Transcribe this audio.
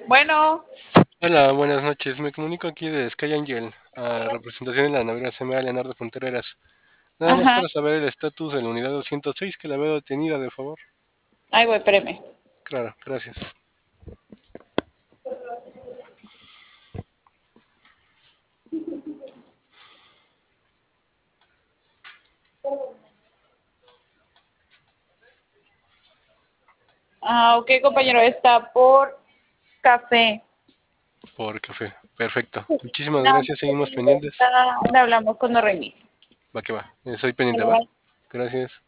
Bueno, Hola, buenas noches. Me comunico aquí de Sky Angel, a representación de la naviera CMA Leonardo Contreras. Nada más ajá. para saber el estatus de la unidad 206 que la veo detenida, de favor. Ay, güey, espérame. Claro, gracias. Ah, ok, compañero, está por café. Por café. Perfecto. Muchísimas Nada más gracias. que Seguimos pendientes. ahorita le hablamos cuando reinicie. Va que va. Soy pendiente, Vale, ¿va? bye. Gracias.